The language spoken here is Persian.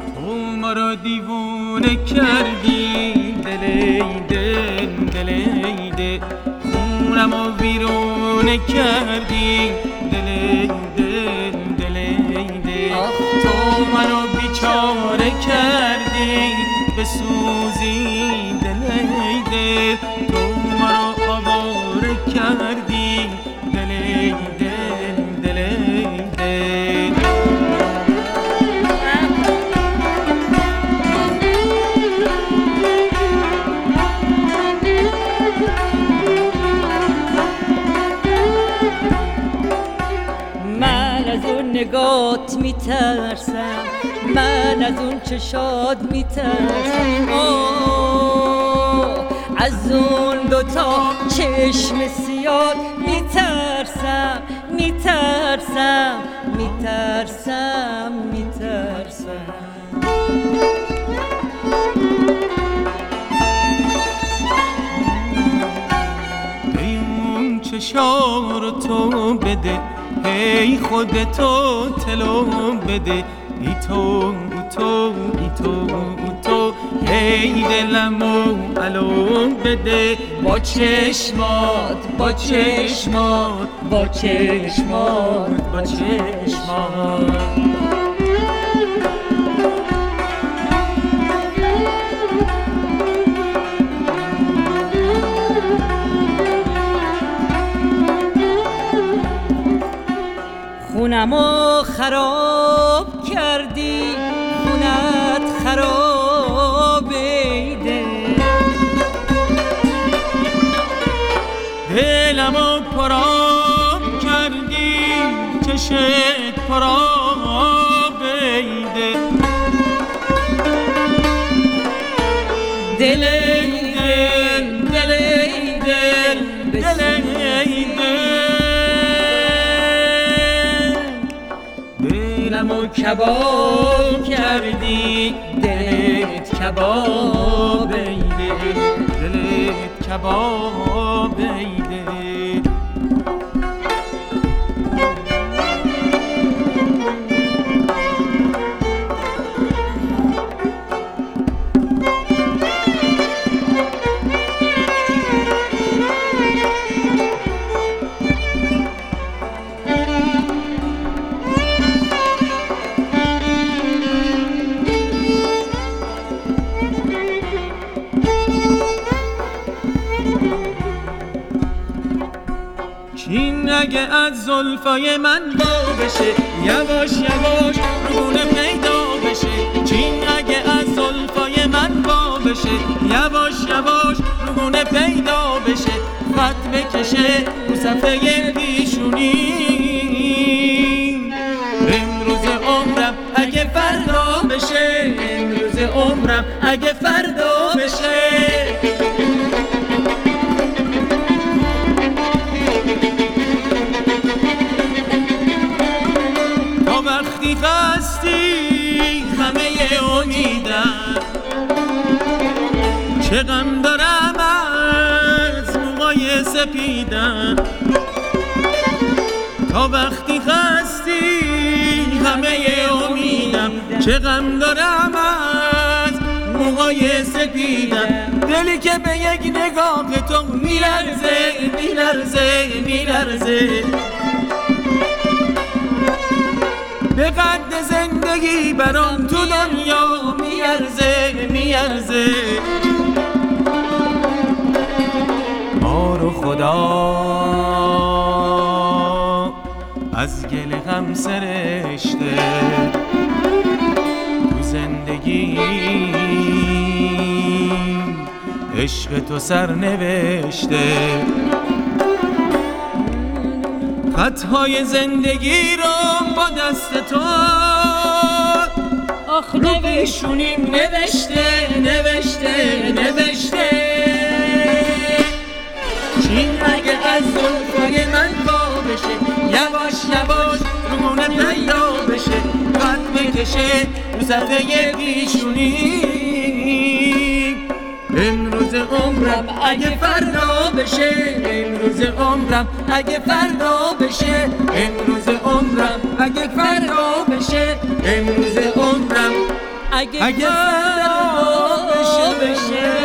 تو ما را دیوونه کردی، دل خونم رو بیرونه کردی، دل تو منو بیچاره کردی، بسوزی دل تو مرا آواره کردی، دل من از اون نگات میترسم، من از اون چشات میترسم، از اون دوتا چشم سیاد میترسم میترسم میترسم میترسم. اون چشارو تو بده، هی خودتو تلو بده، ای تو هی دلمو علوم بده، با چشمات خونمو خراب کردی، خونت خرابه دلمو پراب کردی، چشت پراب بیده، دل دلمو کباب کردی، دلت کباب بیده، دلت کباب بیده. چین اگه از زلفای من وا بشه، یواش یواش رونه پیدا بشه، چین اگه از زلفای من وا بشه، یواش یواش رونه پیدا بشه، خط بکشه رو صفحه پیشونی، امروز عمرم اگه فردا بشه، امروز عمرم اگه فردا بشه. وقتی خستی همه امیدم، چه غم دارم از موهای سپیدم، تا وقتی خستی همه امیدم، چه غم دارم از موهای سپیدم، دلی که به یک نگاه تو میلرزه به قد زندگی برام تو دنیا میارزه. ما رو خدا از گل غم سرشته، تو زندگی عشق تو سر نوشته، خطهای زندگی رو با دست تو رو پیشونیم نوشته چین اگه از زلفای من وا بشه، یواش یواش رونه پیدا بشه، خط بکشه رو صفحه پیشونیم، امروز عمرم اگه فردا بشه، امروز عمرم اگه فردا بشه، امروز عمرم اگه فردا بشه، امروز عمرم اگه فردا بشه